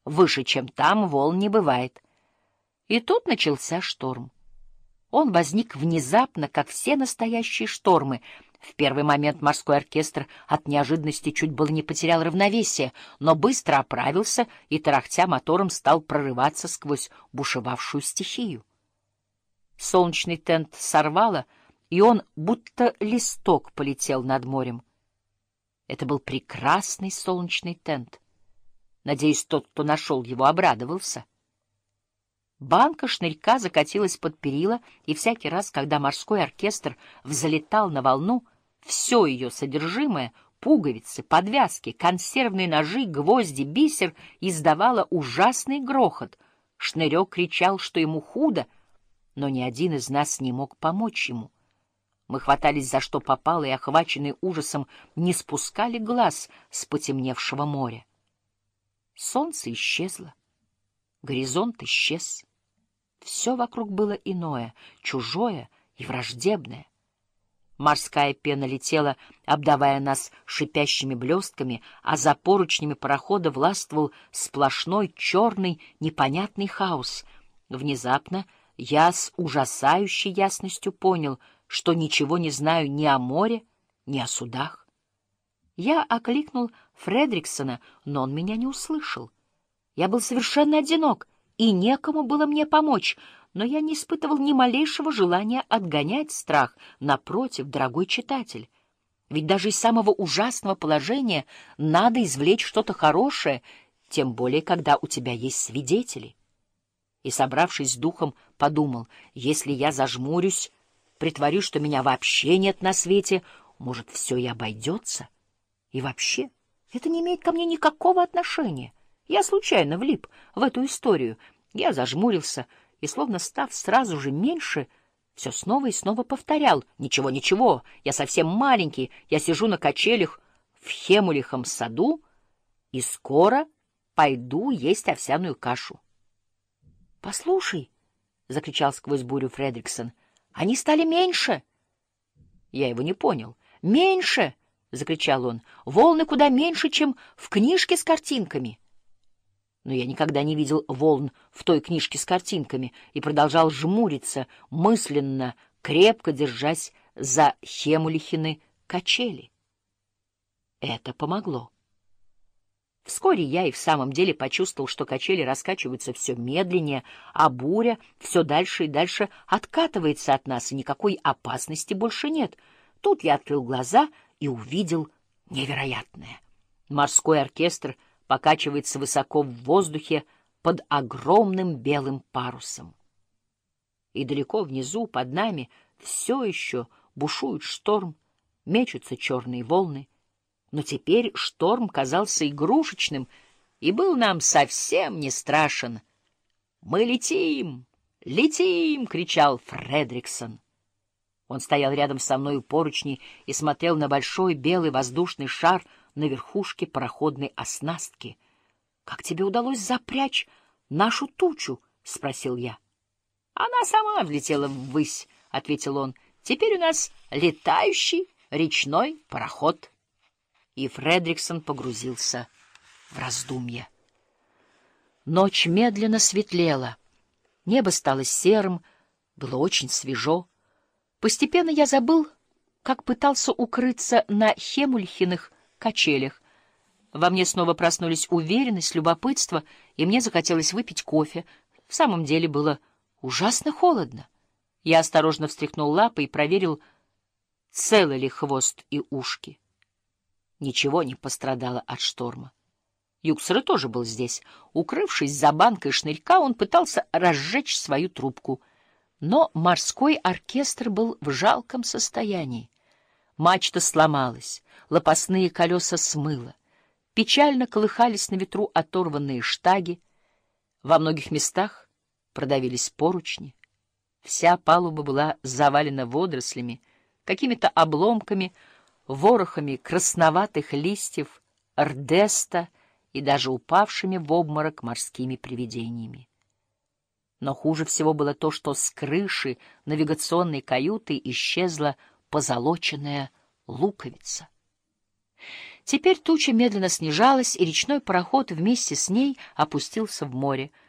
Выше, чем там, волн не бывает. И тут начался шторм. Он возник внезапно, как все настоящие штормы. В первый момент морской оркестр от неожиданности чуть было не потерял равновесие, но быстро оправился и, тарахтя мотором, стал прорываться сквозь бушевавшую стихию. Солнечный тент сорвало, и он, будто листок, полетел над морем. Это был прекрасный солнечный тент. Надеюсь, тот, кто нашел его, обрадовался. Банка шнырька закатилась под перила, и всякий раз, когда морской оркестр взлетал на волну, все ее содержимое — пуговицы, подвязки, консервные ножи, гвозди, бисер — издавало ужасный грохот. Шнырек кричал, что ему худо, но ни один из нас не мог помочь ему. Мы хватались за что попало и, охваченные ужасом, не спускали глаз с потемневшего моря. Солнце исчезло, горизонт исчез. Все вокруг было иное, чужое и враждебное. Морская пена летела, обдавая нас шипящими блестками, а за поручнями парохода властвовал сплошной черный непонятный хаос. Внезапно я с ужасающей ясностью понял, что ничего не знаю ни о море, ни о судах. Я окликнул Фредриксона, но он меня не услышал. Я был совершенно одинок, и некому было мне помочь, но я не испытывал ни малейшего желания отгонять страх. Напротив, дорогой читатель, ведь даже из самого ужасного положения надо извлечь что-то хорошее, тем более, когда у тебя есть свидетели. И, собравшись с духом, подумал, если я зажмурюсь, притворюсь, что меня вообще нет на свете, может, все и обойдется. И вообще, это не имеет ко мне никакого отношения. Я случайно влип в эту историю. Я зажмурился и, словно став сразу же меньше, все снова и снова повторял. Ничего, ничего, я совсем маленький, я сижу на качелях в Хемулихом саду и скоро пойду есть овсяную кашу. — Послушай, — закричал сквозь бурю Фредриксон, — они стали меньше. Я его не понял. — Меньше! — закричал он. — Волны куда меньше, чем в книжке с картинками. Но я никогда не видел волн в той книжке с картинками и продолжал жмуриться, мысленно, крепко держась за Хемулихины качели. Это помогло. Вскоре я и в самом деле почувствовал, что качели раскачиваются все медленнее, а буря все дальше и дальше откатывается от нас, и никакой опасности больше нет. Тут я открыл глаза и увидел невероятное. Морской оркестр покачивается высоко в воздухе под огромным белым парусом. И далеко внизу, под нами, все еще бушует шторм, мечутся черные волны. Но теперь шторм казался игрушечным и был нам совсем не страшен. «Мы летим! Летим!» — кричал Фредриксон. Он стоял рядом со мной у поручней и смотрел на большой белый воздушный шар на верхушке пароходной оснастки. — Как тебе удалось запрячь нашу тучу? — спросил я. — Она сама взлетела ввысь, — ответил он. — Теперь у нас летающий речной пароход. И Фредриксон погрузился в раздумье. Ночь медленно светлела. Небо стало серым, было очень свежо. Постепенно я забыл, как пытался укрыться на Хемульхиных качелях. Во мне снова проснулись уверенность, любопытство, и мне захотелось выпить кофе. В самом деле было ужасно холодно. Я осторожно встряхнул лапы и проверил, целы ли хвост и ушки. Ничего не пострадало от шторма. Юксер тоже был здесь. Укрывшись за банкой шнырька, он пытался разжечь свою трубку. Но морской оркестр был в жалком состоянии. Мачта сломалась, лопастные колеса смыло. Печально колыхались на ветру оторванные штаги. Во многих местах продавились поручни. Вся палуба была завалена водорослями, какими-то обломками, ворохами красноватых листьев, рдеста и даже упавшими в обморок морскими привидениями. Но хуже всего было то, что с крыши навигационной каюты исчезла позолоченная луковица. Теперь туча медленно снижалась, и речной пароход вместе с ней опустился в море.